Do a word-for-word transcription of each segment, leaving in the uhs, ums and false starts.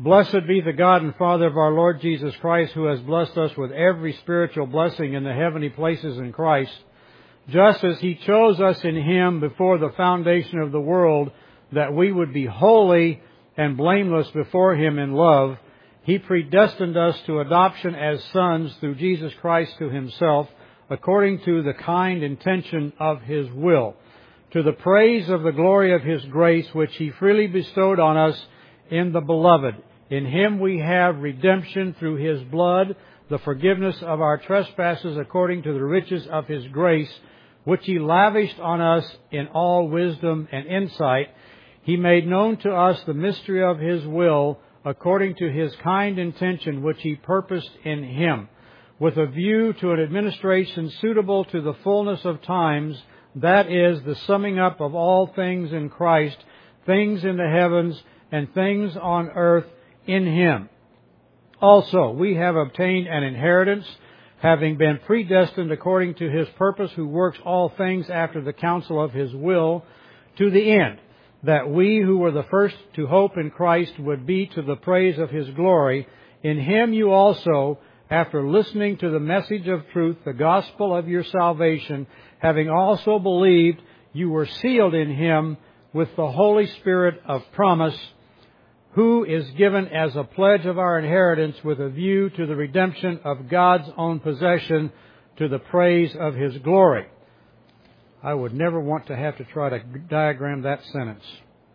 Blessed be the God and Father of our Lord Jesus Christ, who has blessed us with every spiritual blessing in the heavenly places in Christ, just as He chose us in Him before the foundation of the world, that we would be holy and blameless before Him in love. He predestined us to adoption as sons through Jesus Christ to Himself, according to the kind intention of His will, to the praise of the glory of His grace, which He freely bestowed on us in the Beloved. In Him we have redemption through His blood, the forgiveness of our trespasses according to the riches of His grace, which He lavished on us in all wisdom and insight. He made known to us the mystery of His will, according to His kind intention, which He purposed in Him, with a view to an administration suitable to the fullness of times, that is, the summing up of all things in Christ, things in the heavens and things on earth in Him. Also, we have obtained an inheritance, having been predestined according to His purpose, who works all things after the counsel of His will, to the end that we who were the first to hope in Christ would be to the praise of His glory. In Him you also, after listening to the message of truth, the gospel of your salvation, having also believed, you were sealed in Him with the Holy Spirit of promise, who is given as a pledge of our inheritance with a view to the redemption of God's own possession, to the praise of His glory. I would never want to have to try to diagram that sentence.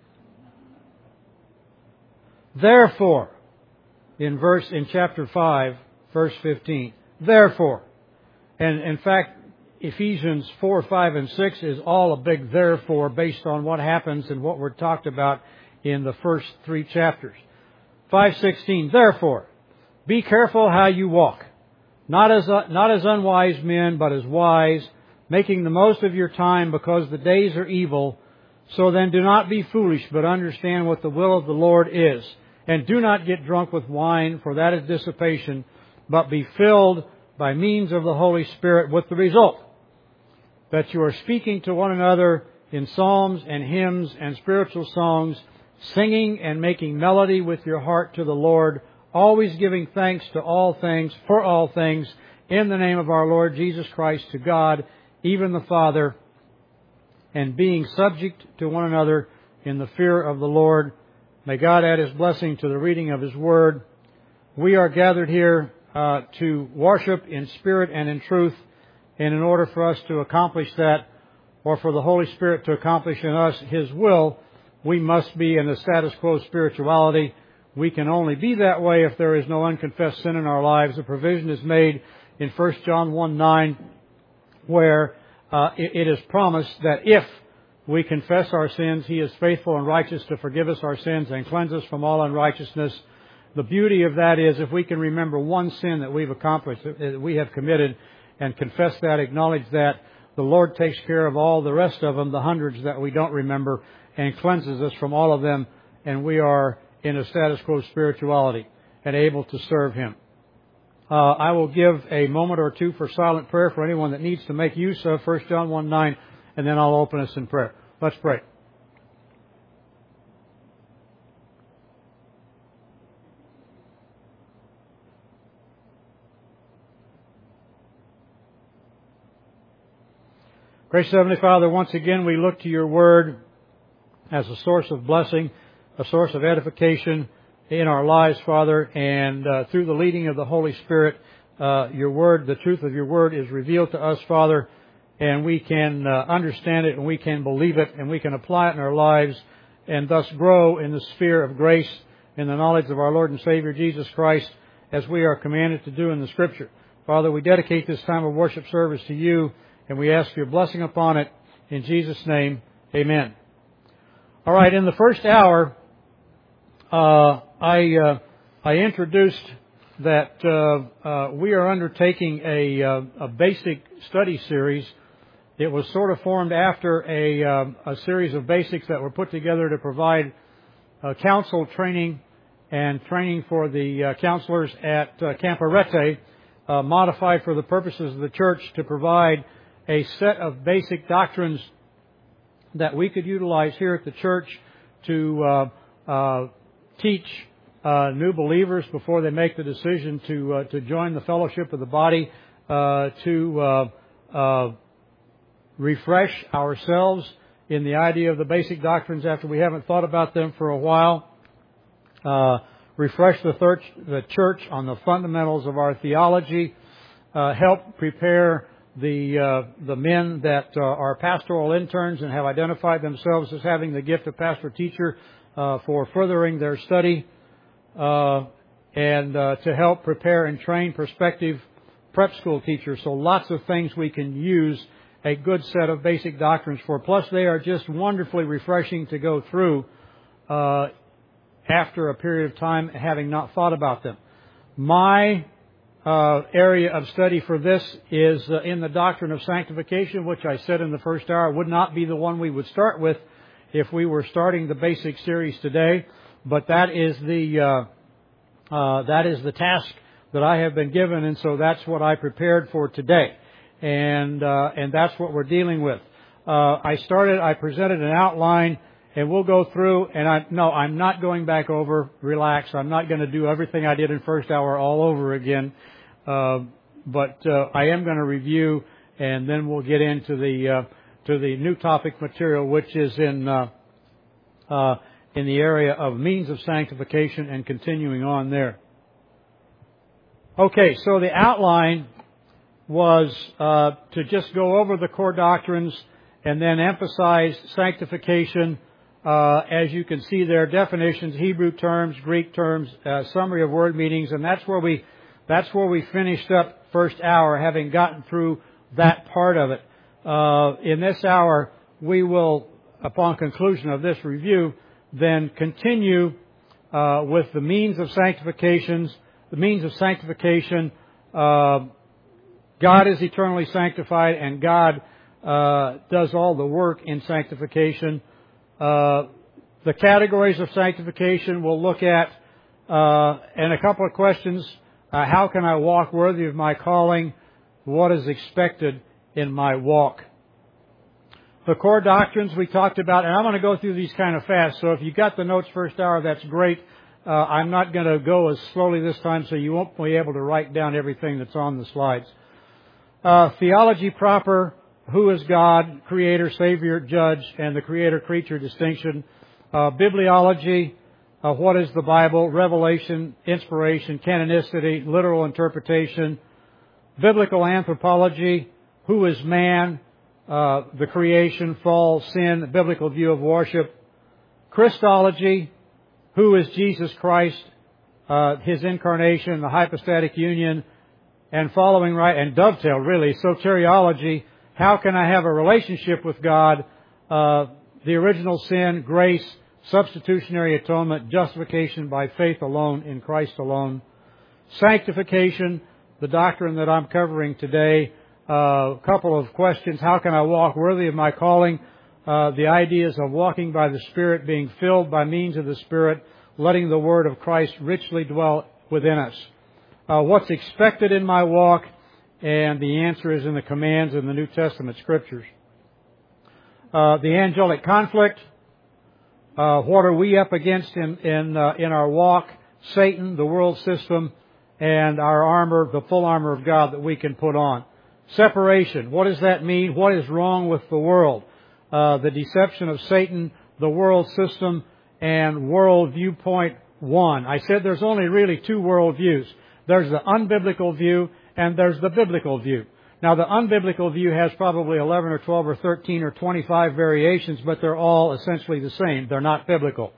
Therefore, in verse in chapter five, verse fifteen, therefore, and in fact, Ephesians four, five, and six is all a big therefore based on what happens and what we're talked about in the first three chapters. five sixteen, therefore, be careful how you walk, not as not as unwise men, but as wise, making the most of your time, because the days are evil. So then do not be foolish, but understand what the will of the Lord is. And do not get drunk with wine, for that is dissipation, but be filled by means of the Holy Spirit, with the result that you are speaking to one another in psalms and hymns and spiritual songs, singing and making melody with your heart to the Lord, always giving thanks to all things, for all things, in the name of our Lord Jesus Christ, to God, even the Father, and being subject to one another in the fear of the Lord. May God add His blessing to the reading of His Word. We are gathered here uh, to worship in spirit and in truth, and in order for us to accomplish that, or for the Holy Spirit to accomplish in us His will, we must be in the status quo spirituality. We can only be that way if there is no unconfessed sin in our lives. The provision is made in First John one nine, where uh, it, it is promised that if we confess our sins, He is faithful and righteous to forgive us our sins and cleanse us from all unrighteousness. The beauty of that is, if we can remember one sin that we've accomplished, that we have committed, and confess that, acknowledge that, the Lord takes care of all the rest of them, the hundreds that we don't remember, and cleanses us from all of them, and we are in a status quo spirituality and able to serve Him. Uh, I will give a moment or two for silent prayer for anyone that needs to make use of First John one nine, and then I'll open us in prayer. Let's pray. Gracious Heavenly Father, once again we look to Your Word as a source of blessing, a source of edification in our lives, Father, and uh, through the leading of the Holy Spirit, uh, Your Word, the truth of Your Word is revealed to us, Father, and we can uh, understand it, and we can believe it, and we can apply it in our lives, and thus grow in the sphere of grace in the knowledge of our Lord and Savior Jesus Christ, as we are commanded to do in the Scripture. Father, we dedicate this time of worship service to You, and we ask Your blessing upon it. In Jesus' name, amen. All right, in the first hour, uh, I uh, I introduced that uh, uh, we are undertaking a, uh, a basic study series. It was sort of formed after a, uh, a series of basics that were put together to provide uh, counsel training and training for the uh, counselors at uh, Camp Arete, uh, modified for the purposes of the church to provide a set of basic doctrines that we could utilize here at the church to uh, uh, teach uh, new believers before they make the decision to uh, to join the fellowship of the body, uh, to uh, uh, refresh ourselves in the idea of the basic doctrines after we haven't thought about them for a while. Uh, refresh the, third, the church on the fundamentals of our theology. Uh, help prepare the uh, the men that uh, are pastoral interns and have identified themselves as having the gift of pastor-teacher uh, for furthering their study, uh, and uh, to help prepare and train prospective prep school teachers. So lots of things we can use a good set of basic doctrines for. Plus, they are just wonderfully refreshing to go through uh, after a period of time having not thought about them. My uh, area of study for this is uh, in the doctrine of sanctification, which I said in the first hour would not be the one we would start with if we were starting the basic series today. But that is the uh, uh, that is the task that I have been given, and so that's what I prepared for today. And uh, and that's what we're dealing with. Uh, I started, I presented an outline, and we'll go through, and I, no, I'm not going back over, relax, I'm not going to do everything I did in first hour all over again, uh, but uh, I am going to review, and then we'll get into the, uh, to the new topic material, which is in, uh, uh, in the area of means of sanctification and continuing on there. Okay, so the outline was uh, to just go over the core doctrines and then emphasize sanctification. Uh, as you can see there, definitions, Hebrew terms, Greek terms, uh, summary of word meanings, and that's where we that's where we finished up first hour, having gotten through that part of it. Uh, in this hour, we will, upon conclusion of this review, then continue uh, with the means of sanctifications, the means of sanctification. Uh, God is eternally sanctified, and God uh, does all the work in sanctification. Uh, the categories of sanctification we'll look at, uh, and a couple of questions. Uh, how can I walk worthy of my calling? What is expected in my walk? The core doctrines we talked about, and I'm going to go through these kind of fast, so if you got the notes first hour, that's great. Uh, I'm not going to go as slowly this time, so you won't be able to write down everything that's on the slides. Uh, theology proper, who is God, Creator, Savior, Judge, and the Creator-creature distinction. Uh, bibliology, uh, what is the Bible, revelation, inspiration, canonicity, literal interpretation. Biblical anthropology, who is man, uh, the creation, fall, sin, the biblical view of worship. Christology, who is Jesus Christ, uh, His incarnation, the hypostatic union, and following right, and dovetail really, soteriology, how can I have a relationship with God, uh, the original sin, grace, substitutionary atonement, justification by faith alone, in Christ alone. Sanctification, the doctrine that I'm covering today, a uh, couple of questions, how can I walk worthy of my calling, uh, the ideas of walking by the Spirit, being filled by means of the Spirit, letting the Word of Christ richly dwell within us. Uh, what's expected in my walk, and the answer is in the commands in the New Testament Scriptures. Uh, the angelic conflict, uh, what are we up against in in, uh, in our walk? Satan, the world system, and our armor, the full armor of God that we can put on. Separation, what does that mean? What is wrong with the world? Uh, the deception of Satan, the world system, and world viewpoint one. I said there's only really two world views. There's the unbiblical view, and there's the biblical view. Now, the unbiblical view has probably eleven or twelve or thirteen or twenty-five variations, but they're all essentially the same. They're not biblical.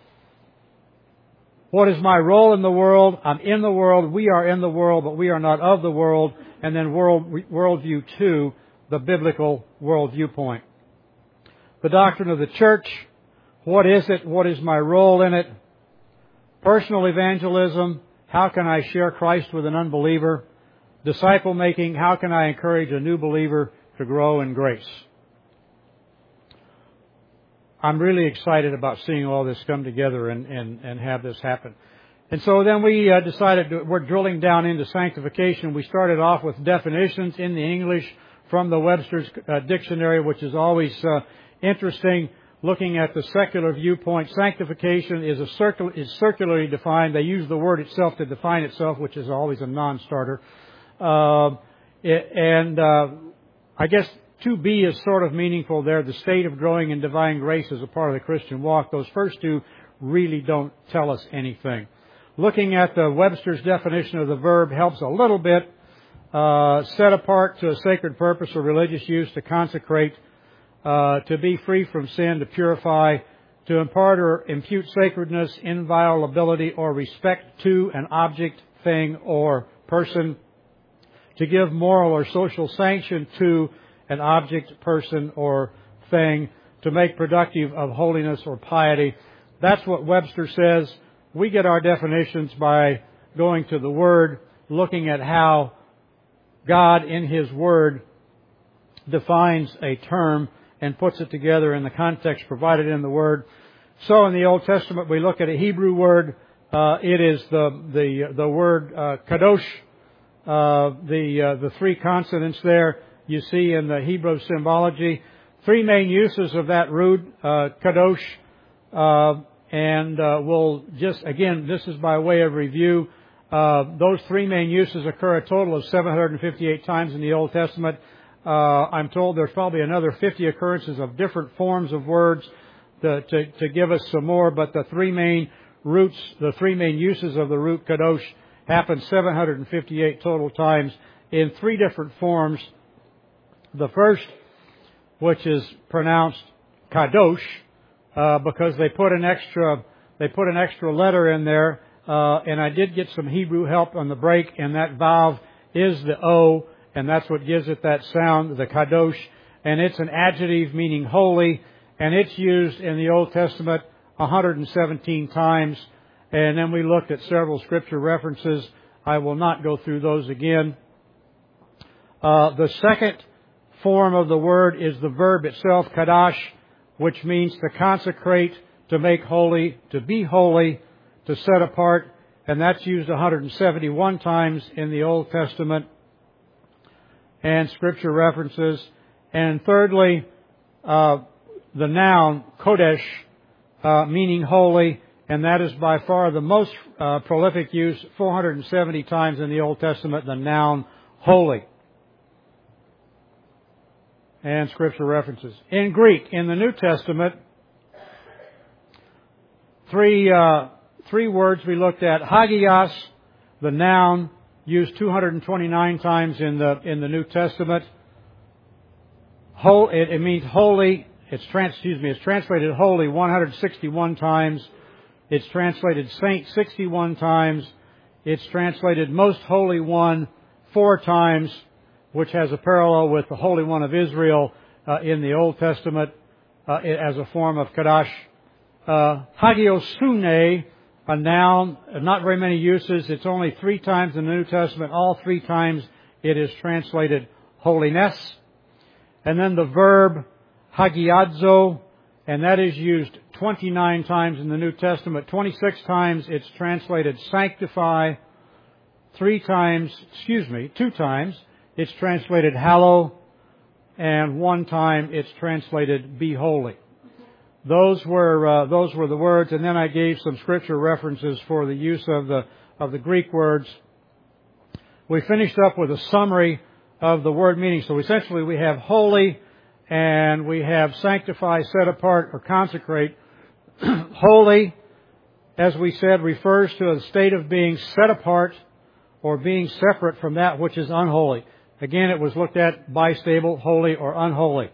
What is my role in the world? I'm in the world. We are in the world, but we are not of the world. And then world worldview two, the biblical world viewpoint. The doctrine of the church. What is it? What is my role in it? Personal evangelism. How can I share Christ with an unbeliever? Disciple making. How can I encourage a new believer to grow in grace? I'm really excited about seeing all this come together and, and, and have this happen. And so then we uh, decided to, we're drilling down into sanctification. We started off with definitions in the English from the Webster's uh, Dictionary, which is always uh, interesting. looking at the secular viewpoint, sanctification is a circular, is circularly defined. They use the word itself to define itself, which is always a non-starter. Uh, it, and uh, I guess two B is sort of meaningful there. The state of growing in divine grace is a part of the Christian walk. Those first two really don't tell us anything. Looking at the Webster's definition of the verb helps a little bit. Uh, set apart to a sacred purpose or religious use, to consecrate, uh, to be free from sin, to purify, to impart or impute sacredness, inviolability, or respect to an object, thing, or person, to give moral or social sanction to an object, person, or thing, to make productive of holiness or piety. That's what Webster says. We get our definitions by going to the Word, looking at how God in His Word defines a term and puts it together in the context provided in the Word. So in the Old Testament we look at a Hebrew word. Uh, it is the the the word uh, kadosh. Uh, the uh, the three consonants there you see in the Hebrew symbology. Three main uses of that root, uh, kadosh, uh, and uh, we'll just again this is by way of review. Uh, those three main uses occur a total of seven hundred fifty-eight times in the Old Testament. Uh, I'm told there's probably another fifty occurrences of different forms of words to, to, to give us some more, but the three main roots, the three main uses of the root kadosh happen seven hundred fifty-eight total times in three different forms. The first, which is pronounced kadosh, uh, because they put an extra, they put an extra letter in there. Uh, and I did get some Hebrew help on the break, and that vowel is the O, and that's what gives it that sound, the kadosh. And it's an adjective meaning holy, and it's used in the Old Testament one hundred seventeen times. And then we looked at several scripture references. I will not go through those again. Uh, the second form of the word is the verb itself, kadash, which means to consecrate, to make holy, to be holy, to set apart, and that's used one hundred seventy-one times in the Old Testament and scripture references. And thirdly, uh, the noun kodesh, uh, meaning holy, and that is by far the most uh, prolific use, four hundred seventy times in the Old Testament, the noun holy. And scripture references. In Greek, in the New Testament, three uh, Three words we looked at. Hagios, the noun, used two hundred twenty-nine times in the in the New Testament. Whole, it, it means holy. It's trans, excuse me. It's translated holy one hundred sixty-one times. It's translated saint sixty-one times. It's translated most holy one four times, which has a parallel with the Holy One of Israel uh, in the Old Testament uh, as a form of kadash. Uh, hagiosune, a noun, not very many uses. It's only three times in the New Testament. All three times it is translated holiness. And then the verb hagiadzo, and that is used twenty-nine times in the New Testament. twenty-six times it's translated sanctify. Three times, excuse me, two times it's translated hallow. And one time it's translated be holy. Those were uh, those were the words, and then I gave some scripture references for the use of the of the Greek words. We finished up with a summary of the word meaning. So essentially, we have holy, and we have sanctify, set apart, or consecrate. Holy, as we said, refers to a state of being set apart or being separate from that which is unholy. Again, it was looked at bistable, holy or unholy.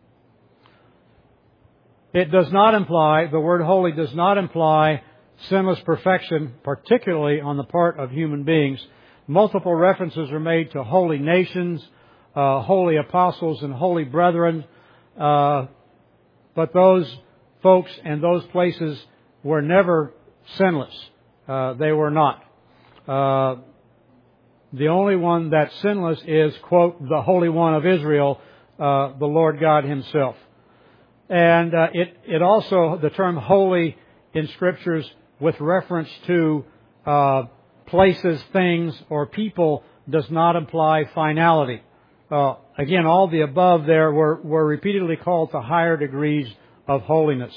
It does not imply, the word holy does not imply sinless perfection, particularly on the part of human beings. Multiple references are made to holy nations, uh, holy apostles, and holy brethren. Uh, but those folks and those places were never sinless. Uh, they were not. Uh, the only one that's sinless is, quote, the Holy One of Israel, uh, the Lord God Himself. And uh, it, it also, the term holy in Scriptures with reference to uh, places, things, or people does not imply finality. Uh, again, all the above there were, were repeatedly called to higher degrees of holiness.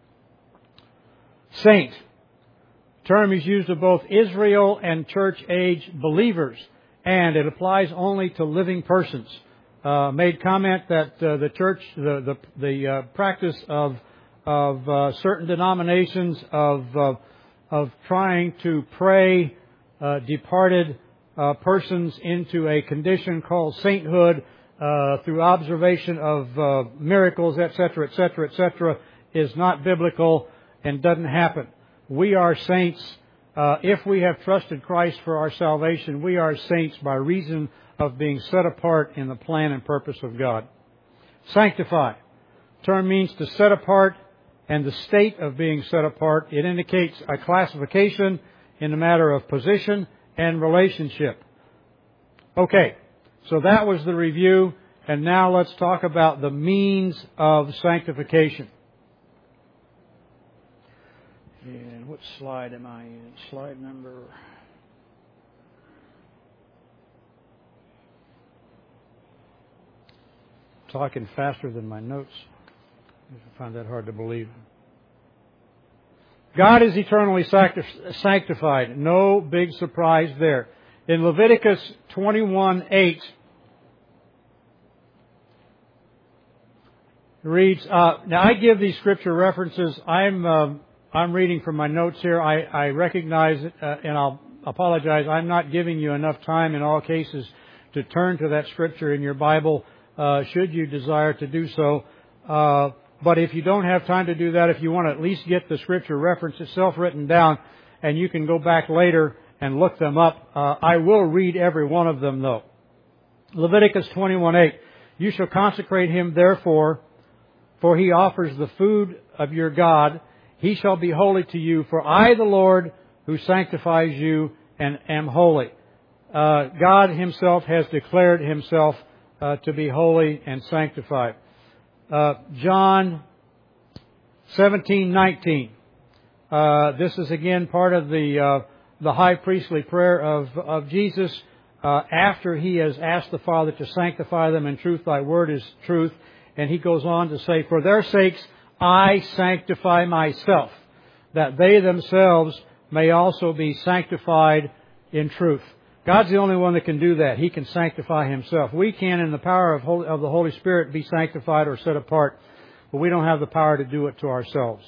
Saint. Term is used of both Israel and church age believers, and it applies only to living persons. Uh, made comment that uh, the church, the the, the uh, practice of of uh, certain denominations of uh, of trying to pray uh, departed uh, persons into a condition called sainthood uh, through observation of uh, miracles, et cetera, et cetera, et cetera, is not biblical and doesn't happen. We are saints. Uh, if we have trusted Christ for our salvation, we are saints by reason of being set apart in the plan and purpose of God. Sanctify. Term means to set apart, and the state of being set apart. It indicates a classification in the matter of position and relationship. Okay, so that was the review, and now let's talk about the means of sanctification. And what slide am I in? Slide number... Talking faster than my notes. I find that hard to believe. God is eternally sanctified. No big surprise there. In Leviticus twenty-one eight, it reads, uh, now I give these scripture references. I'm uh, I'm reading from my notes here. I, I recognize it, uh, and I'll apologize. I'm not giving you enough time in all cases to turn to that scripture in your Bible, uh, should you desire to do so. Uh, but if you don't have time to do that, if you want to at least get the scripture reference itself written down, and you can go back later and look them up, uh, I will read every one of them though. Leviticus twenty-one eight, you shall consecrate him therefore, for he offers the food of your God. He shall be holy to you, for I, the Lord, who sanctifies you, and am holy. Uh, God Himself has declared Himself uh, to be holy and sanctified. Uh, John seventeen nineteen. Uh, this is again part of the uh, the high priestly prayer of of Jesus uh, after He has asked the Father to sanctify them in truth. Thy word is truth, and He goes on to say, for their sakes I sanctify myself, that they themselves may also be sanctified in truth. God's the only one that can do that. He can sanctify Himself. We can, in the power of, Holy, of the Holy Spirit, be sanctified or set apart, but we don't have the power to do it to ourselves.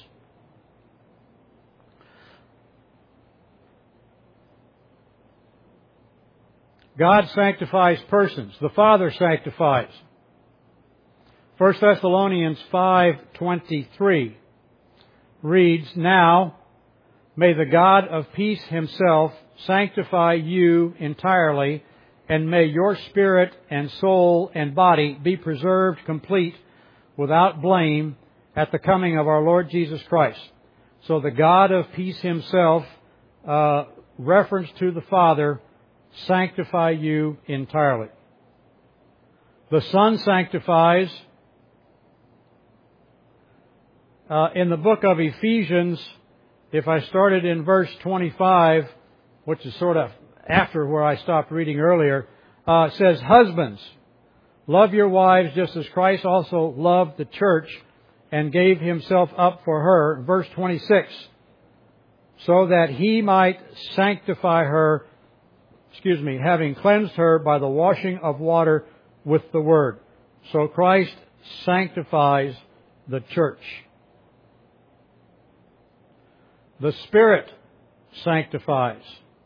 God sanctifies persons. The Father sanctifies. First Thessalonians five twenty-three reads, now may the God of peace Himself sanctify you entirely, and may your spirit and soul and body be preserved complete without blame at the coming of our Lord Jesus Christ. So the God of peace Himself, uh, reference to the Father, sanctify you entirely. The Son sanctifies. Uh, in the book of Ephesians, if I started in verse twenty-five, which is sort of after where I stopped reading earlier, uh, it says, husbands, love your wives just as Christ also loved the church and gave Himself up for her. Verse twenty-six, so that He might sanctify her, excuse me, having cleansed her by the washing of water with the word. So Christ sanctifies the church. The Spirit sanctifies.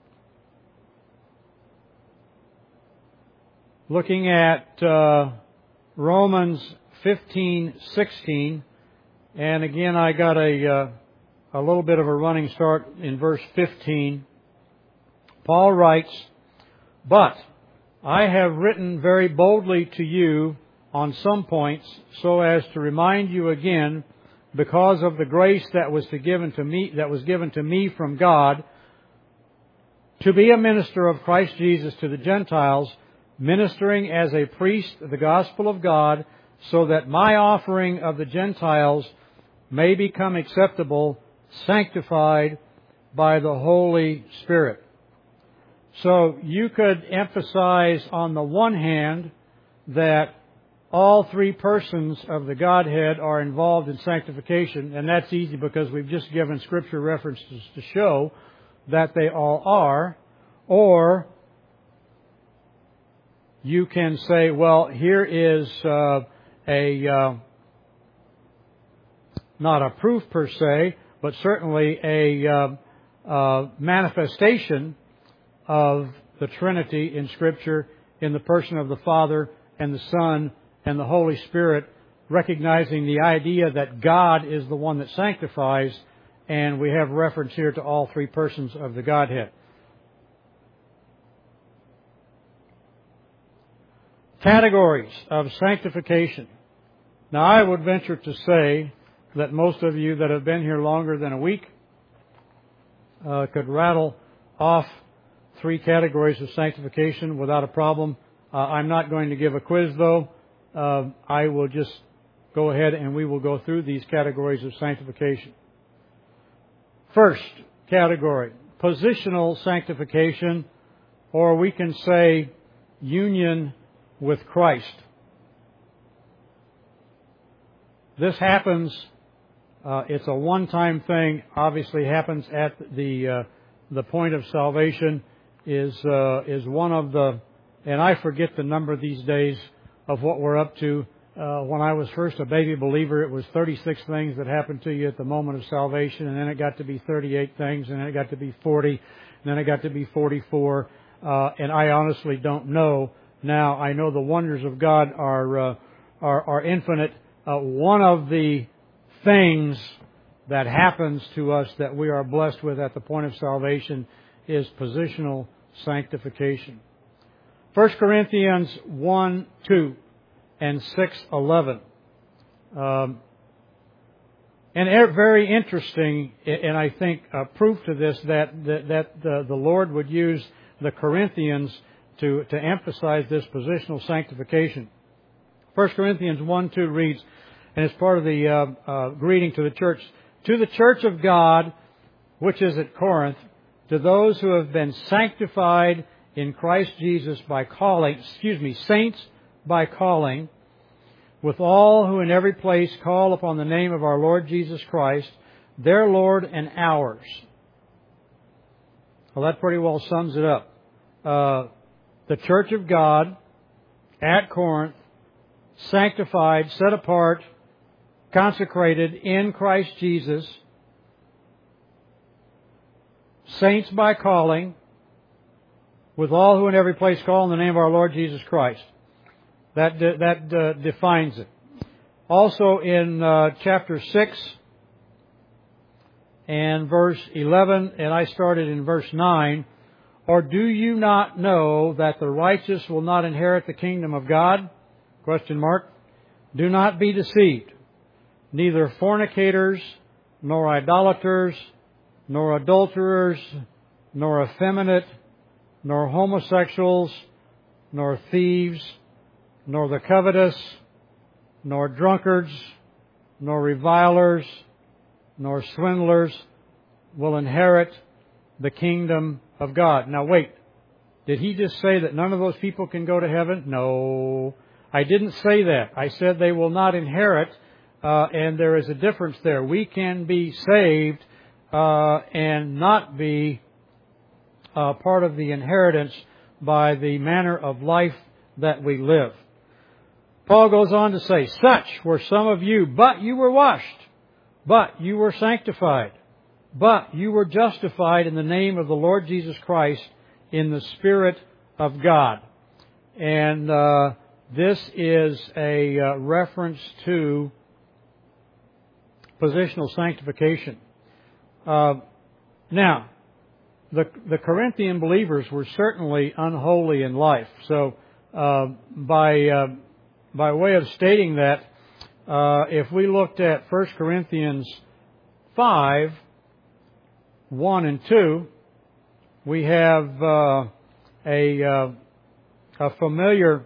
Looking at uh, Romans fifteen sixteen, and again I got a uh, a little bit of a running start in verse fifteen. Paul writes, but I have written very boldly to you on some points, so as to remind you again, because of the grace that was to given to me, that was given to me from God, to be a minister of Christ Jesus to the Gentiles, ministering as a priest the gospel of God, so that my offering of the Gentiles may become acceptable, sanctified by the Holy Spirit. So you could emphasize on the one hand that all three persons of the Godhead are involved in sanctification, and that's easy because we've just given Scripture references to show that they all are. Or you can say, well, here is uh, a, uh, not a proof per se, but certainly a uh, uh, manifestation of the Trinity in Scripture in the person of the Father and the Son and the Holy Spirit, recognizing the idea that God is the one that sanctifies, and we have reference here to all three persons of the Godhead. Categories of sanctification. Now, I would venture to say that most of you that have been here longer than a week uh, could rattle off three categories of sanctification without a problem. Uh, I'm not going to give a quiz, though. Uh, I will just go ahead and we will go through these categories of sanctification. First category, positional sanctification, or we can say union with Christ. This happens, uh, it's a one-time thing, obviously happens at the uh, the point of salvation, is uh, is one of the, and I forget the number these days of what we're up to. Uh, when I was first a baby believer, it was thirty-six things that happened to you at the moment of salvation, and then it got to be thirty-eight things, and then it got to be forty, and then it got to be forty-four, uh, and I honestly don't know. Now, I know the wonders of God are uh, are, are infinite. Uh, one of the things that happens to us that we are blessed with at the point of salvation is positional sanctification. First Corinthians one two and six eleven. Um, and very interesting, and I think uh, proof to this, that that, that the, the Lord would use the Corinthians to, to emphasize this positional sanctification. First Corinthians one two reads, and it's part of the uh, uh, greeting to the church, to the church of God, which is at Corinth, to those who have been sanctified in Christ Jesus by calling, excuse me, saints by calling, with all who in every place call upon the name of our Lord Jesus Christ, their Lord and ours. Well, that pretty well sums it up. Uh, the church of God at Corinth, sanctified, set apart, consecrated in Christ Jesus, saints by calling, with all who in every place call in the name of our Lord Jesus Christ. That de- that uh, defines it. Also in uh, chapter six and verse eleven, and I started in verse nine, or do you not know that the righteous will not inherit the kingdom of God? Question mark. Do not be deceived. Neither fornicators, nor idolaters, nor adulterers, nor effeminate, nor homosexuals, nor thieves, nor the covetous, nor drunkards, nor revilers, nor swindlers will inherit the kingdom of God. Now wait, did he just say that none of those people can go to heaven? No, I didn't say that. I said they will not inherit, uh, and there is a difference there. We can be saved uh, and not be uh, part of the inheritance by the manner of life that we live. Paul goes on to say, such were some of you, but you were washed, but you were sanctified, but you were justified in the name of the Lord Jesus Christ in the Spirit of God. And uh, this is a uh, reference to positional sanctification. Uh, now, the, the Corinthian believers were certainly unholy in life. So, uh, by uh, by way of stating that, uh, if we looked at First Corinthians five, one and two, we have uh, a uh, a familiar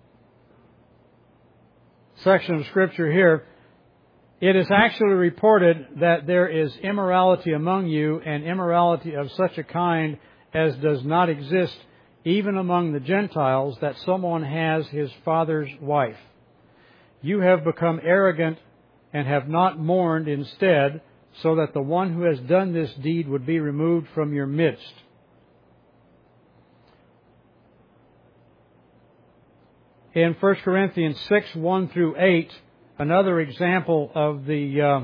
section of Scripture here. It is actually reported that there is immorality among you, and immorality of such a kind as does not exist even among the Gentiles, that someone has his father's wife. you have become arrogant and have not mourned instead, so that the one who has done this deed would be removed from your midst. In First Corinthians six, one through eight, another example of the uh,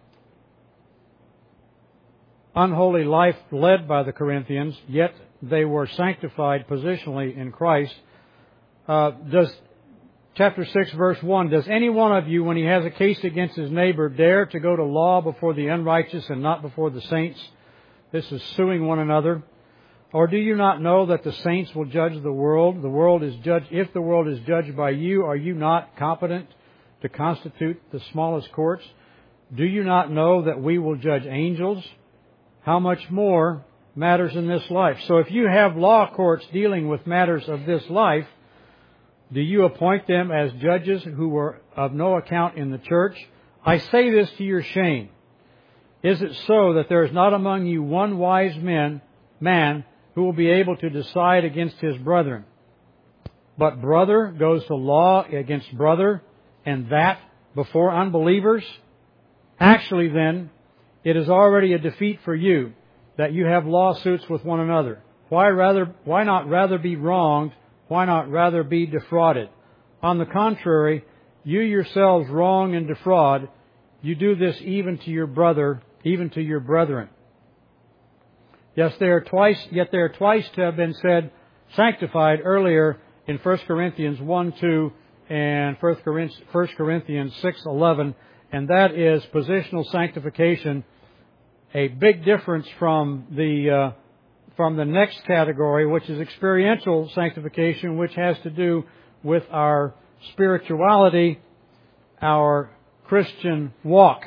unholy life led by the Corinthians, yet they were sanctified positionally in Christ. Uh, does chapter six, verse one, does any one of you, when he has a case against his neighbor, dare to go to law before the unrighteous and not before the saints? This is suing one another. Or do you not know that the saints will judge the world? The world is judged. If the world is judged by you, are you not competent to constitute the smallest courts? Do you not know that we will judge angels? How much more matters in this life? So if you have law courts dealing with matters of this life, do you appoint them as judges who are of no account in the church? I say this to your shame. Is it so that there is not among you one wise man, man who will be able to decide against his brethren? But brother goes to law against brother, and that before unbelievers? Actually then, it is already a defeat for you that you have lawsuits with one another. Why rather, why not rather be wronged? Why not rather be defrauded? On the contrary, you yourselves wrong and defraud. You do this even to your brother, even to your brethren. Yes, they are twice, yet they are twice to have been said sanctified earlier in First Corinthians one, two and First Corinthians six, eleven, and that is positional sanctification, a big difference from the uh, from the next category, which is experiential sanctification, which has to do with our spirituality, our Christian walk.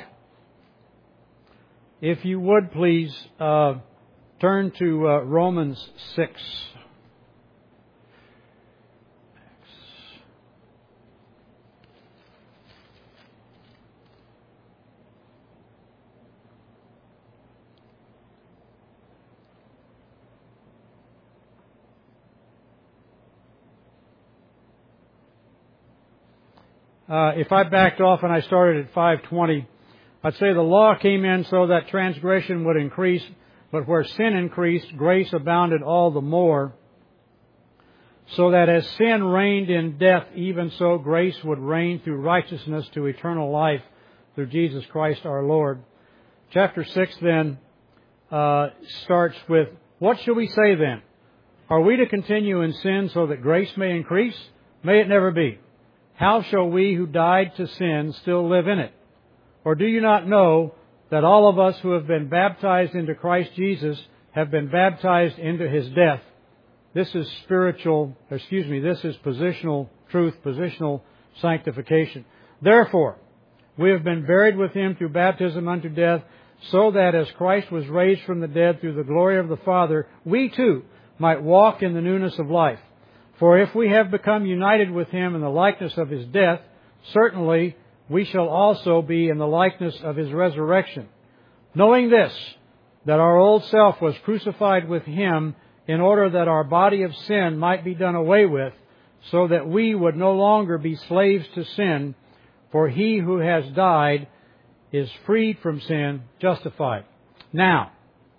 If you would please uh, turn to uh, Romans six. Uh, if I backed off and I started at five twenty, I'd say the law came in so that transgression would increase, but where sin increased, grace abounded all the more, so that as sin reigned in death, even so grace would reign through righteousness to eternal life through Jesus Christ our Lord. Chapter six then uh, starts with, what shall we say then? Are we to continue in sin so that grace may increase? May it never be. How shall we who died to sin still live in it? Or do you not know that all of us who have been baptized into Christ Jesus have been baptized into His death? This is spiritual, excuse me, this is positional truth, positional sanctification. Therefore, we have been buried with Him through baptism unto death, so that as Christ was raised from the dead through the glory of the Father, we too might walk in the newness of life. For if we have become united with Him in the likeness of His death, certainly we shall also be in the likeness of His resurrection. Knowing this, that our old self was crucified with Him in order that our body of sin might be done away with, so that we would no longer be slaves to sin, for He who has died is freed from sin, justified. Now,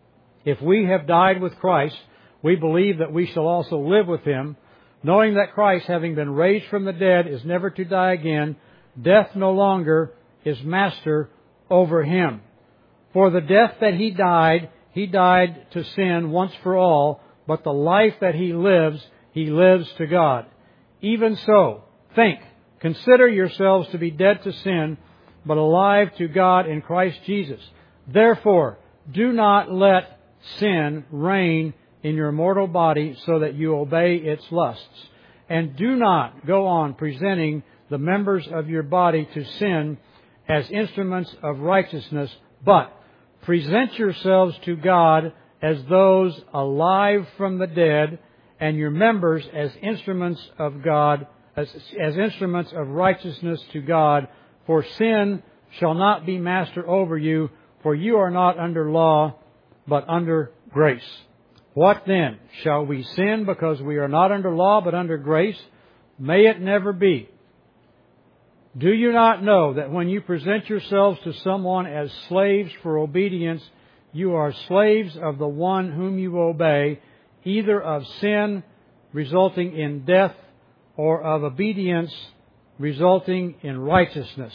if we have died with Christ, we believe that we shall also live with Him, knowing that Christ, having been raised from the dead, is never to die again. Death no longer is master over Him. For the death that He died, He died to sin once for all, but the life that He lives, He lives to God. Even so, think, consider yourselves to be dead to sin, but alive to God in Christ Jesus. Therefore, do not let sin reign in your mortal body so that you obey its lusts. And do not go on presenting the members of your body to sin as instruments of righteousness, but present yourselves to God as those alive from the dead, and your members as instruments of God, as, as instruments of righteousness to God. For sin shall not be master over you, for you are not under law, but under grace. What then? Shall we sin because we are not under law but under grace? May it never be. Do you not know that when you present yourselves to someone as slaves for obedience, you are slaves of the one whom you obey, either of sin resulting in death or of obedience resulting in righteousness?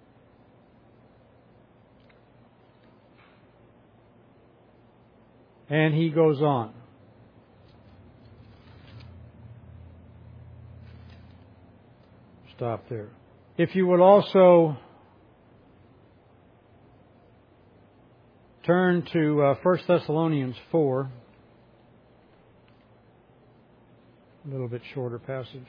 And he goes on. Stop there. If you would also turn to uh, First Thessalonians four, a little bit shorter passage.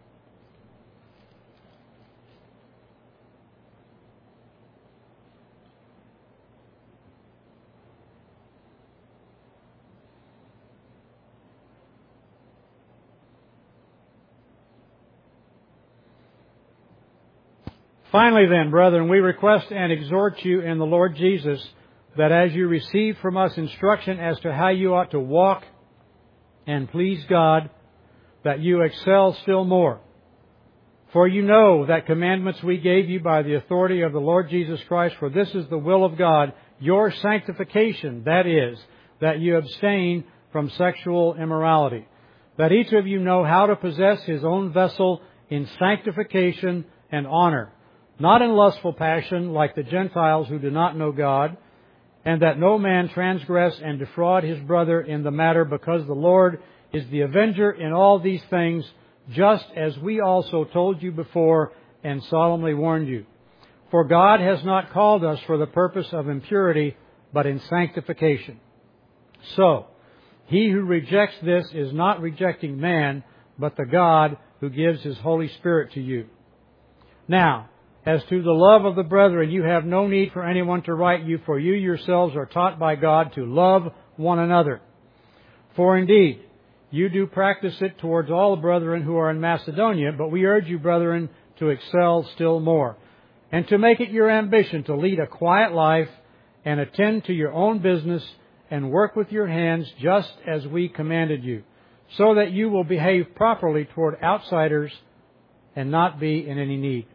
Finally then, brethren, we request and exhort you in the Lord Jesus that as you receive from us instruction as to how you ought to walk and please God, that you excel still more. For you know that commandments we gave you by the authority of the Lord Jesus Christ, for this is the will of God, your sanctification, that is, that you abstain from sexual immorality, that each of you know how to possess his own vessel in sanctification and honor, not in lustful passion like the Gentiles who do not know God, and that no man transgress and defraud his brother in the matter, because the Lord is the avenger in all these things, just as we also told you before and solemnly warned you. For God has not called us for the purpose of impurity, but in sanctification. So, he who rejects this is not rejecting man, but the God who gives his Holy Spirit to you. Now, as to the love of the brethren, you have no need for anyone to write you, for you yourselves are taught by God to love one another. For indeed, you do practice it towards all the brethren who are in Macedonia, but we urge you, brethren, to excel still more, and to make it your ambition to lead a quiet life and attend to your own business and work with your hands just as we commanded you, so that you will behave properly toward outsiders and not be in any need.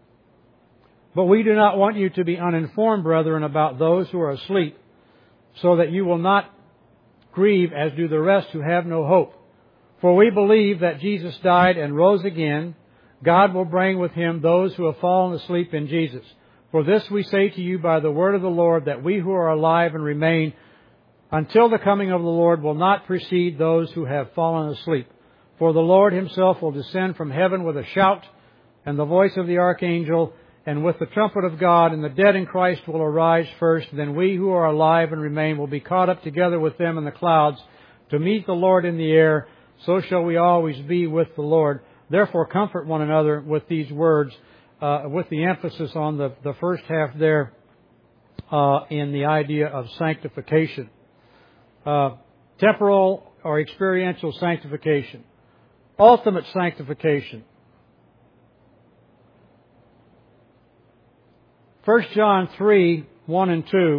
But we do not want you to be uninformed, brethren, about those who are asleep, so that you will not grieve as do the rest who have no hope. For we believe that Jesus died and rose again. God will bring with him those who have fallen asleep in Jesus. For this we say to you by the word of the Lord, that we who are alive and remain until the coming of the Lord will not precede those who have fallen asleep. For the Lord himself will descend from heaven with a shout, and the voice of the archangel, and with the trumpet of God, and the dead in Christ will arise first. Then we who are alive and remain will be caught up together with them in the clouds to meet the Lord in the air. So shall we always be with the Lord. Therefore comfort one another with these words, uh, with the emphasis on the, the first half there uh, in the idea of sanctification. Uh, temporal or experiential sanctification. Ultimate sanctification. First John three, one and two,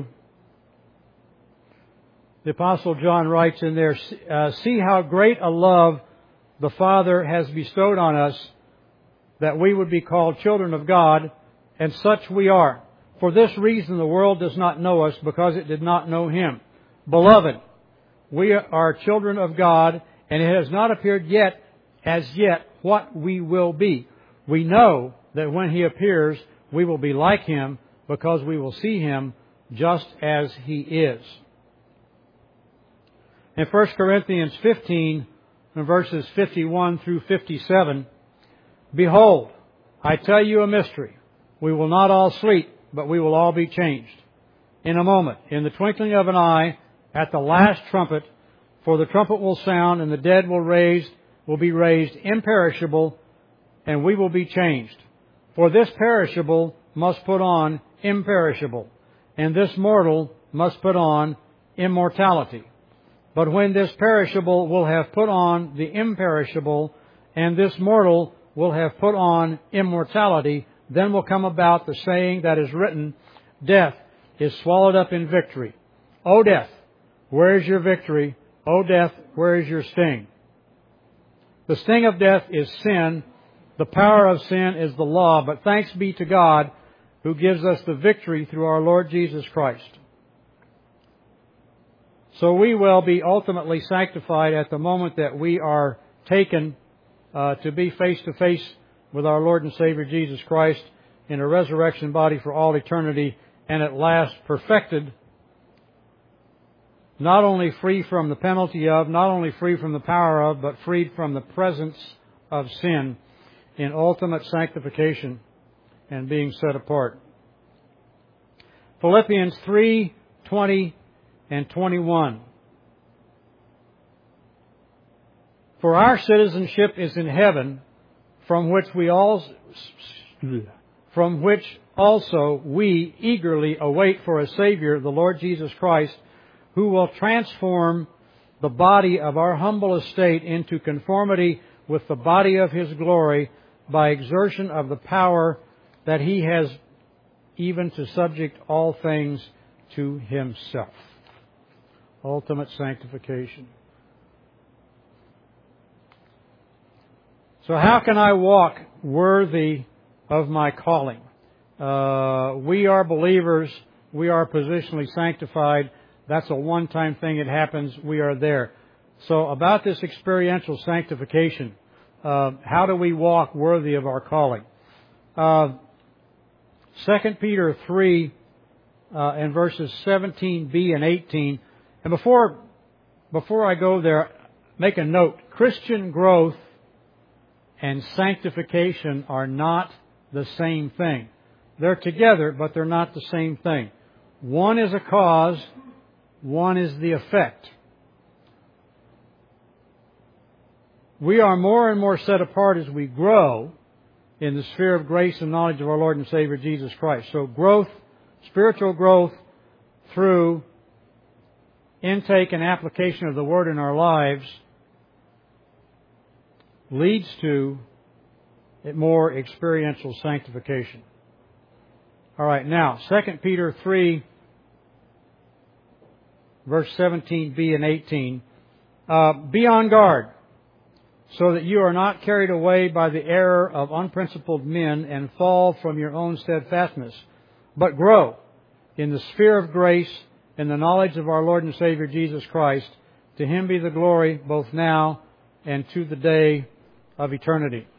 the Apostle John writes in there, uh, see how great a love the Father has bestowed on us, that we would be called children of God, and such we are. For this reason the world does not know us, because it did not know Him. Beloved, we are children of God, and it has not appeared yet, as yet, what we will be. We know that when He appears, we will be like Him, because we will see Him just as He is. In First Corinthians fifteen, in verses fifty-one through fifty-seven, behold, I tell you a mystery. We will not all sleep, but we will all be changed. In a moment, in the twinkling of an eye, at the last trumpet, for the trumpet will sound, and the dead will raise, will be raised imperishable, and we will be changed. For this perishable must put on imperishable, and this mortal must put on immortality. But when this perishable will have put on the imperishable, and this mortal will have put on immortality, then will come about the saying that is written, death is swallowed up in victory. O death, where is your victory? O death, where is your sting? The sting of death is sin, The power of sin is the law, but thanks be to God who gives us the victory through our Lord Jesus Christ. So we will be ultimately sanctified at the moment that we are taken uh, to be face to face with our Lord and Savior Jesus Christ in a resurrection body for all eternity, and at last perfected, not only free from the penalty of, not only free from the power of, but freed from the presence of sin in ultimate sanctification and being set apart. Philippians three, twenty and twenty-one. For our citizenship is in heaven, from which we all, from which also we eagerly await for a Savior, the Lord Jesus Christ, who will transform the body of our humble estate into conformity with the body of His glory by exertion of the power that He has even to subject all things to Himself. Ultimate sanctification. So how can I walk worthy of my calling? Uh, we are believers. We are positionally sanctified. That's a one-time thing. It happens. We are there. So about this experiential sanctification, uh, how do we walk worthy of our calling? Uh, Second Peter three uh, and verses seventeen b and eighteen. And before before I go there, make a note. Christian growth and sanctification are not the same thing. They're together, but they're not the same thing. One is a cause, one is the effect. We are more and more set apart as we grow in the sphere of grace and knowledge of our Lord and Savior Jesus Christ. So growth, spiritual growth through intake and application of the Word in our lives leads to a more experiential sanctification. All right, now, Second Peter three, verse seventeen b and eighteen. Uh, be on guard, so that you are not carried away by the error of unprincipled men and fall from your own steadfastness, but grow in the sphere of grace and the knowledge of our Lord and Savior Jesus Christ. To Him be the glory both now and to the day of eternity.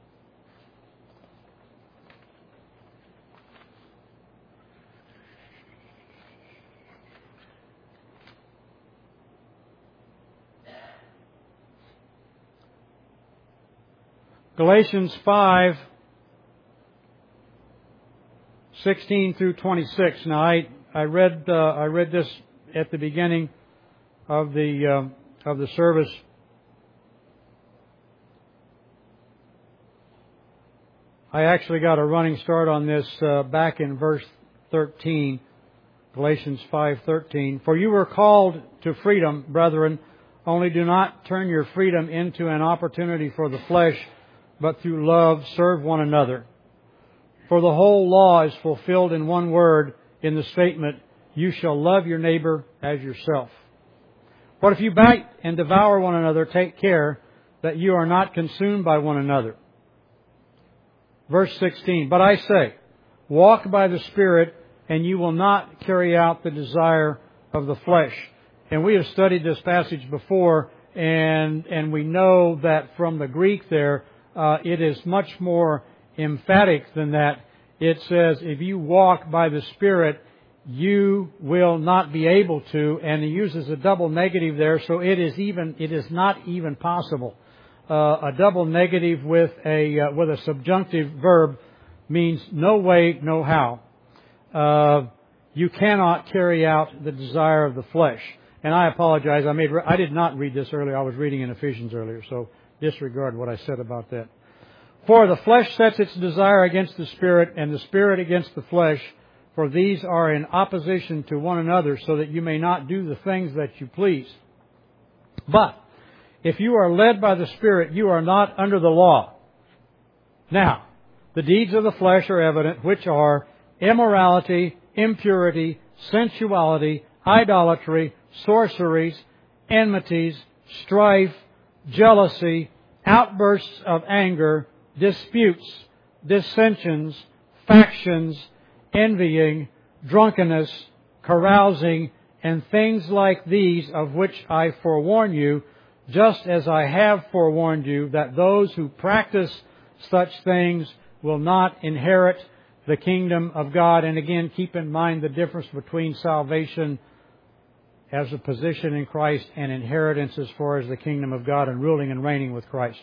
Galatians five, sixteen through twenty-six. Now, I I read uh, I read this at the beginning of the uh, of the service. I actually got a running start on this uh, back in verse thirteen, Galatians five thirteen. For you were called to freedom, brethren. Only do not turn your freedom into an opportunity for the flesh, but through love serve one another. For the whole law is fulfilled in one word, in the statement, you shall love your neighbor as yourself. But if you bite and devour one another, take care that you are not consumed by one another. Verse sixteen, but I say, walk by the Spirit, and you will not carry out the desire of the flesh. And we have studied this passage before, and and we know that from the Greek there, uh, it is much more emphatic than that. It says, if you walk by the Spirit, you will not be able to, and it uses a double negative there, so it is even it is not even possible. Uh, a double negative with a uh, with a subjunctive verb means no way, no how. Uh, you cannot carry out the desire of the flesh. And I apologize. I made I did not read this earlier. I was reading in Ephesians earlier, so disregard what I said about that. For the flesh sets its desire against the Spirit, and the Spirit against the flesh. For these are in opposition to one another, so that you may not do the things that you please. But if you are led by the Spirit, you are not under the law. Now, the deeds of the flesh are evident, which are immorality, impurity, sensuality, idolatry, sorceries, enmities, strife, jealousy, outbursts of anger, disputes, dissensions, factions, envying, drunkenness, carousing, and things like these, of which I forewarn you, just as I have forewarned you, that those who practice such things will not inherit the kingdom of God. And again, keep in mind the difference between salvation as a position in Christ and inheritance as far as the kingdom of God and ruling and reigning with Christ.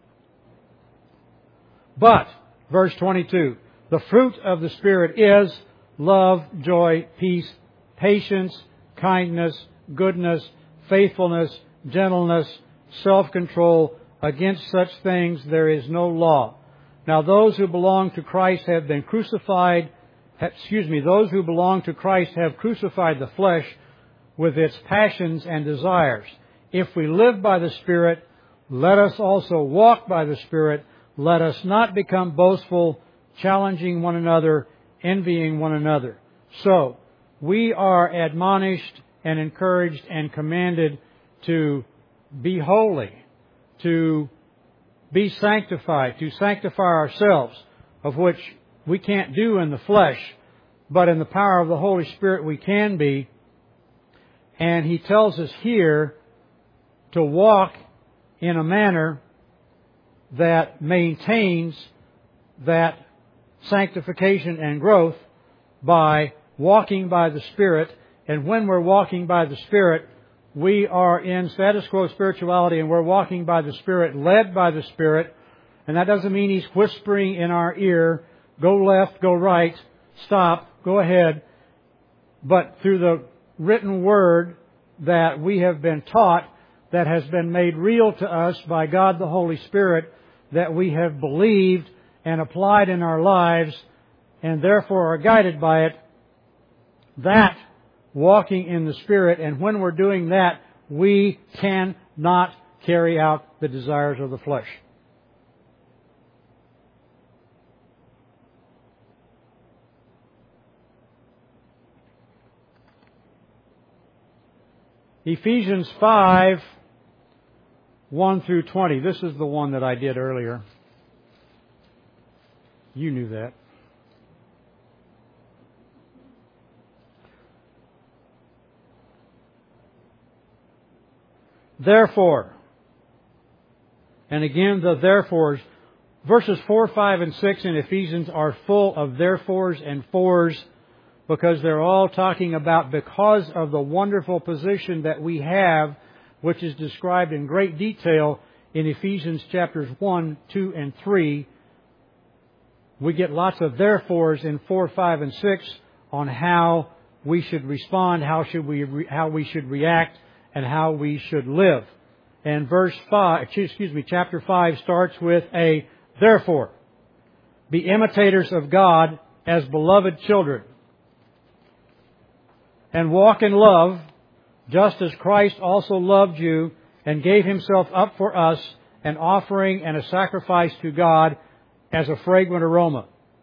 But, verse twenty-two, the fruit of the Spirit is love, joy, peace, patience, kindness, goodness, faithfulness, gentleness, self-control. Against such things there is no law. Now those who belong to Christ have been crucified, excuse me, those who belong to Christ have crucified the flesh with its passions and desires. If we live by the Spirit, let us also walk by the Spirit. Let us not become boastful, challenging one another, envying one another. So, we are admonished and encouraged and commanded to be holy, to be sanctified, to sanctify ourselves, of which we can't do in the flesh, but in the power of the Holy Spirit we can be. And He tells us here to walk in a manner that maintains that sanctification and growth by walking by the Spirit. And when we're walking by the Spirit, we are in status quo spirituality, and we're walking by the Spirit, led by the Spirit. And that doesn't mean He's whispering in our ear, go left, go right, stop, go ahead. But through the written Word that we have been taught, that has been made real to us by God the Holy Spirit, that we have believed and applied in our lives, and therefore are guided by it, that walking in the Spirit, and when we're doing that, we cannot carry out the desires of the flesh. Ephesians five, one through twenty. This is the one that I did earlier. You knew that. Therefore, and again the therefores, verses four, five, and six in Ephesians are full of therefores and fors, because they're all talking about because of the wonderful position that we have, which is described in great detail in Ephesians chapters one, two, and three. We get lots of therefores in four, five, and six on how we should respond, how should we re- how we should react, and how we should live. And verse five, excuse me, chapter five starts with a therefore. Be imitators of God as beloved children, and walk in love, just as Christ also loved you and gave Himself up for us, an offering and a sacrifice to God as a fragrant aroma.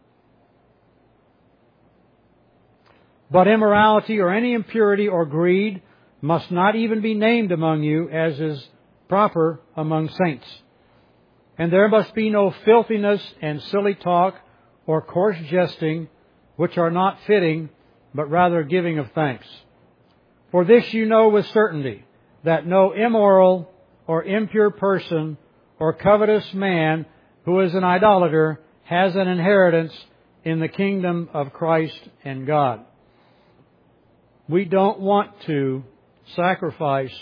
But immorality or any impurity or greed must not even be named among you, as is proper among saints. And there must be no filthiness and silly talk or coarse jesting, which are not fitting, but rather giving of thanks. For this you know with certainty, that no immoral or impure person or covetous man who is an idolater has an inheritance in the kingdom of Christ and God. We don't want to sacrifice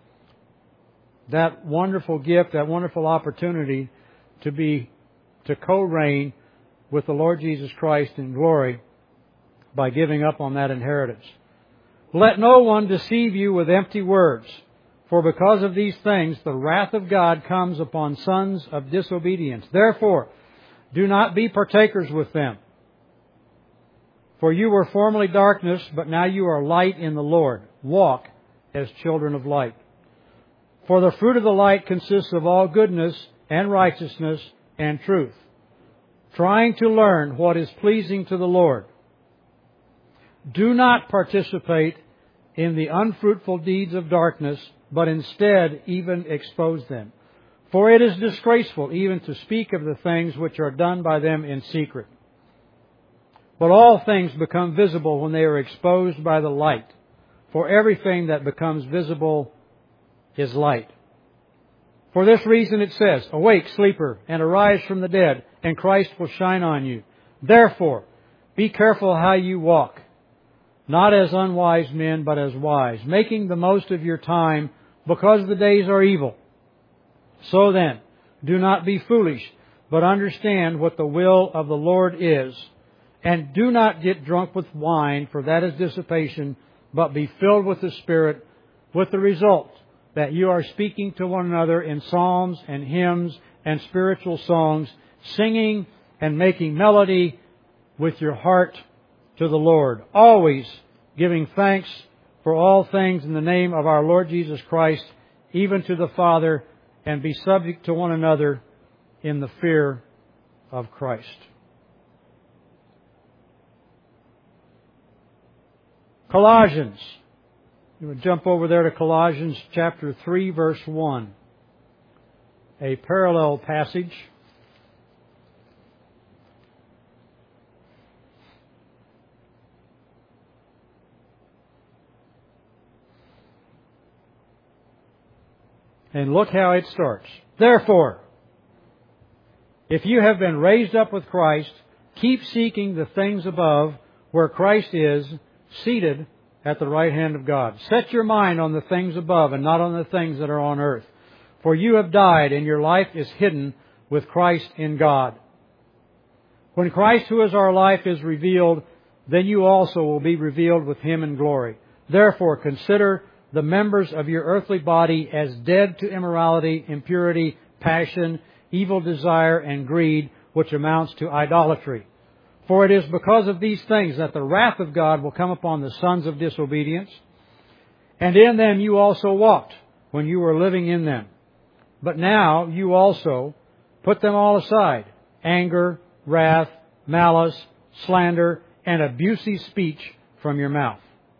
that wonderful gift, that wonderful opportunity to be, to co-reign with the Lord Jesus Christ in glory by giving up on that inheritance. Let no one deceive you with empty words, for because of these things the wrath of God comes upon sons of disobedience. Therefore, do not be partakers with them. For you were formerly darkness, but now you are light in the Lord. Walk as children of light. For the fruit of the light consists of all goodness and righteousness and truth, trying to learn what is pleasing to the Lord. Do not participate in the unfruitful deeds of darkness, but instead even expose them. For it is disgraceful even to speak of the things which are done by them in secret. But all things become visible when they are exposed by the light. For everything that becomes visible is light. For this reason it says, Awake, sleeper, and arise from the dead, and Christ will shine on you. Therefore, be careful how you walk, not as unwise men, but as wise, making the most of your time, because the days are evil. So then, do not be foolish, but understand what the will of the Lord is. And do not get drunk with wine, for that is dissipation, but be filled with the Spirit, with the result that you are speaking to one another in psalms and hymns and spiritual songs, singing and making melody with your heart to the Lord, always giving thanks for all things in the name of our Lord Jesus Christ, even to the Father, and be subject to one another in the fear of Christ. Colossians. You would jump over there to Colossians chapter three, verse one. A parallel passage. And look how it starts. Therefore, if you have been raised up with Christ, keep seeking the things above, where Christ is, seated at the right hand of God. Set your mind on the things above and not on the things that are on earth. For you have died, and your life is hidden with Christ in God. When Christ, who is our life, is revealed, then you also will be revealed with Him in glory. Therefore, consider the members of your earthly body as dead to immorality, impurity, passion, evil desire, and greed, which amounts to idolatry. For it is because of these things that the wrath of God will come upon the sons of disobedience. And in them you also walked when you were living in them. But now you also put them all aside: anger, wrath, malice, slander, and abusive speech from your mouth.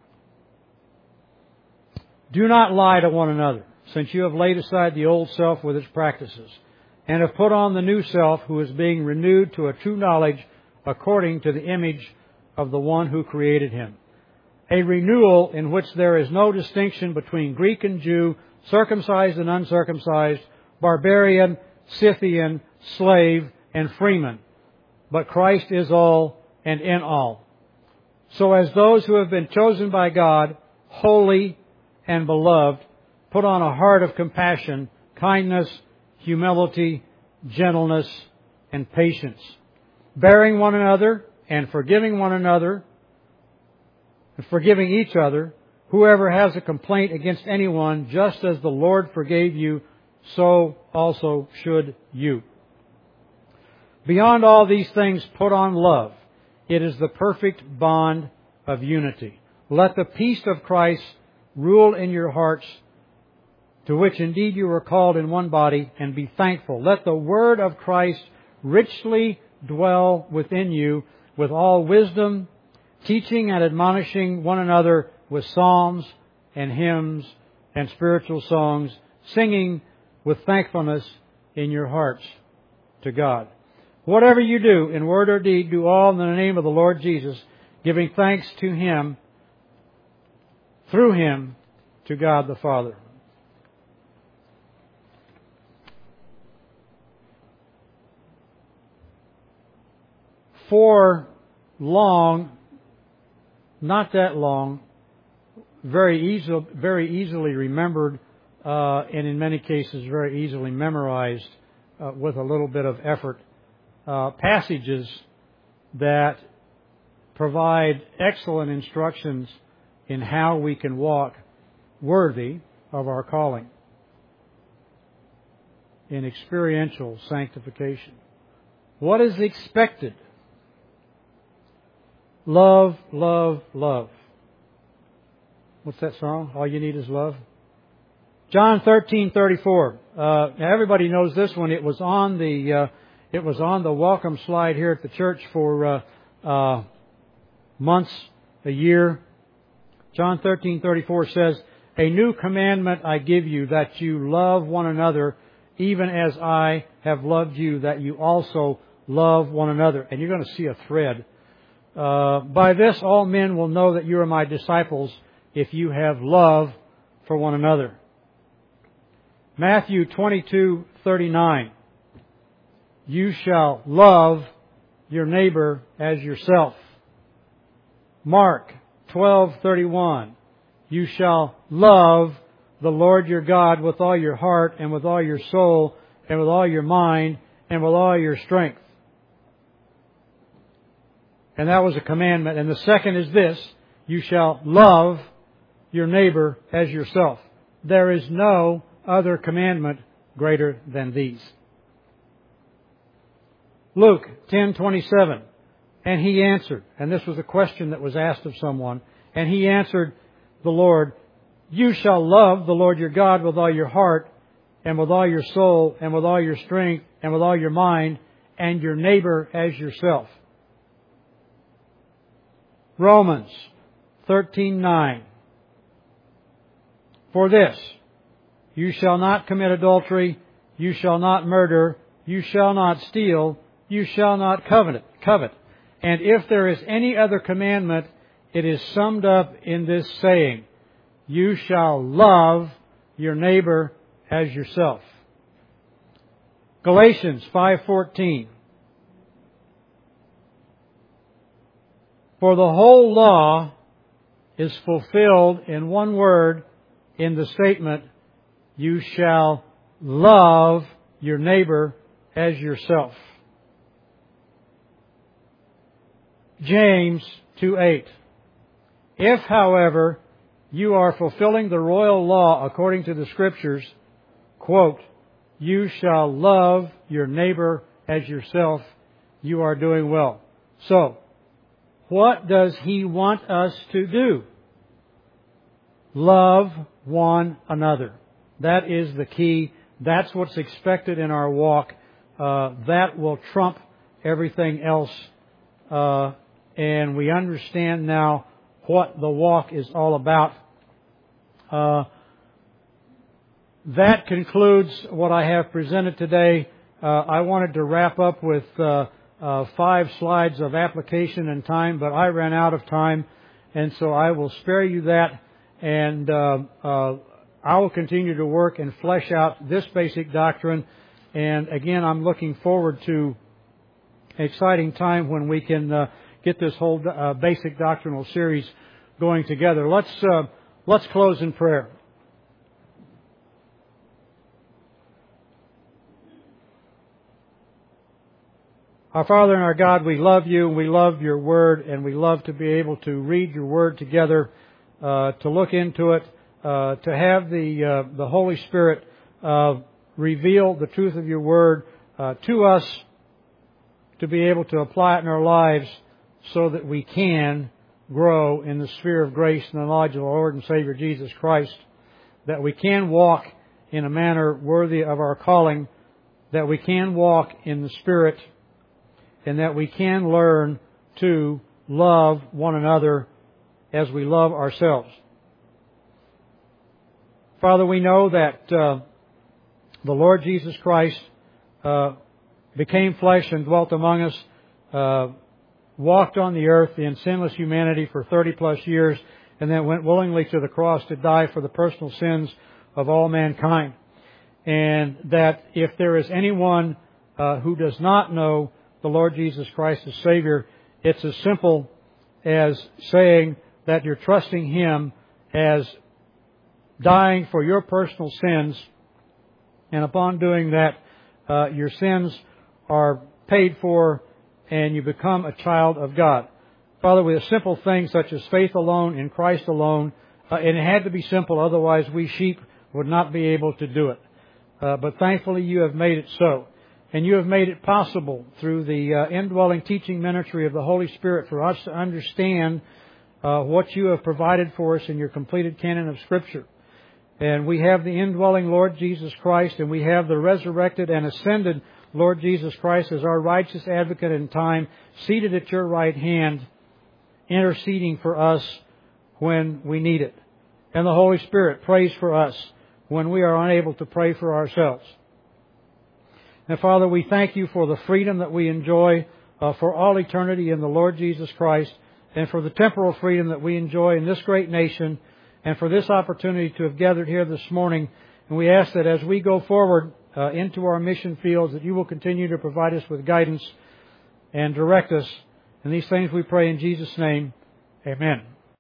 Do not lie to one another, since you have laid aside the old self with its practices, and have put on the new self, who is being renewed to a true knowledge according to the image of the one who created him. A renewal in which there is no distinction between Greek and Jew, circumcised and uncircumcised, barbarian, Scythian, slave, and freeman. But Christ is all and in all. So as those who have been chosen by God, holy and beloved, put on a heart of compassion, kindness, humility, gentleness, and patience, bearing one another and forgiving one another, and forgiving each other. Whoever has a complaint against anyone, just as the Lord forgave you, so also should you. Beyond all these things, put on love. It is the perfect bond of unity. Let the peace of Christ rule in your hearts, to which indeed you were called in one body, and be thankful. Let the word of Christ richly dwell within you with all wisdom, teaching and admonishing one another with psalms and hymns and spiritual songs, singing with thankfulness in your hearts to God. Whatever you do, in word or deed, do all in the name of the Lord Jesus, giving thanks to Him, through Him, to God the Father. For long, not that long, very easy, very easily remembered, uh, and in many cases very easily memorized uh, with a little bit of effort, uh, passages that provide excellent instructions in how we can walk worthy of our calling in experiential sanctification. What is expected? Love, love, love. What's that song? All you need is love. John thirteen thirty-four. Uh, now everybody knows this one. It was on the uh, it was on the welcome slide here at the church for uh, uh, months, a year. John thirteen thirty-four says, "A new commandment I give you, that you love one another even as I have loved you, that you also love one another. And you're going to see a thread. Uh, by this all men will know that you are my disciples, if you have love for one another. Matthew twenty-two thirty-nine. You shall love your neighbor as yourself. Mark twelve thirty-one. You shall love the Lord your God with all your heart and with all your soul and with all your mind and with all your strength. And that was a commandment. And the second is this: you shall love your neighbor as yourself. There is no other commandment greater than these. Luke ten twenty-seven. And he answered, and this was a question that was asked of someone, and he answered the Lord, you shall love the Lord your God with all your heart and with all your soul and with all your strength and with all your mind, and your neighbor as yourself. Romans thirteen nine. For this, you shall not commit adultery, you shall not murder, you shall not steal, you shall not covet. covet. And if there is any other commandment, it is summed up in this saying, you shall love your neighbor as yourself. Galatians five fourteen. For the whole law is fulfilled in one word, in the statement, you shall love your neighbor as yourself. James two eight. If, however, you are fulfilling the royal law according to the Scriptures, quote, you shall love your neighbor as yourself, you are doing well. So, what does He want us to do? Love one another. That is the key. That's what's expected in our walk. Uh, that will trump everything else. Uh, and we understand now what the walk is all about. Uh, that concludes what I have presented today. Uh, I wanted to wrap up with uh, uh, five slides of application and time, but I ran out of time, and so I will spare you that, and uh, uh, I will continue to work and flesh out this basic doctrine. And again, I'm looking forward to an exciting time when we can uh, get this whole uh, basic doctrinal series going together. Let's uh, let's close in prayer. Our Father and our God, we love you, we love your Word, and we love to be able to read your Word together, uh, to look into it, uh, to have the uh, the Holy Spirit uh, reveal the truth of your Word uh, to us, to be able to apply it in our lives so that we can grow in the sphere of grace and the knowledge of our Lord and Savior Jesus Christ, that we can walk in a manner worthy of our calling, that we can walk in the Spirit, and that we can learn to love one another as we love ourselves. Father, we know that uh, the Lord Jesus Christ uh, became flesh and dwelt among us, uh, walked on the earth in sinless humanity for thirty plus years, and then went willingly to the cross to die for the personal sins of all mankind. And that if there is anyone uh, who does not know the Lord Jesus Christ as Savior, it's as simple as saying that you're trusting Him as dying for your personal sins, and upon doing that, uh, your sins are paid for and you become a child of God. Father, with a simple thing such as faith alone in Christ alone, uh, and it had to be simple, otherwise we sheep would not be able to do it. Uh, but thankfully you have made it so. And you have made it possible through the uh, indwelling teaching ministry of the Holy Spirit for us to understand uh, what you have provided for us in your completed canon of Scripture. And we have the indwelling Lord Jesus Christ, and we have the resurrected and ascended Lord Jesus Christ as our righteous advocate in time, seated at your right hand, interceding for us when we need it. And the Holy Spirit prays for us when we are unable to pray for ourselves. And Father, we thank You for the freedom that we enjoy uh, for all eternity in the Lord Jesus Christ, and for the temporal freedom that we enjoy in this great nation, and for this opportunity to have gathered here this morning. And we ask that as we go forward uh, into our mission fields, that You will continue to provide us with guidance and direct us. And these things we pray in Jesus' name. Amen.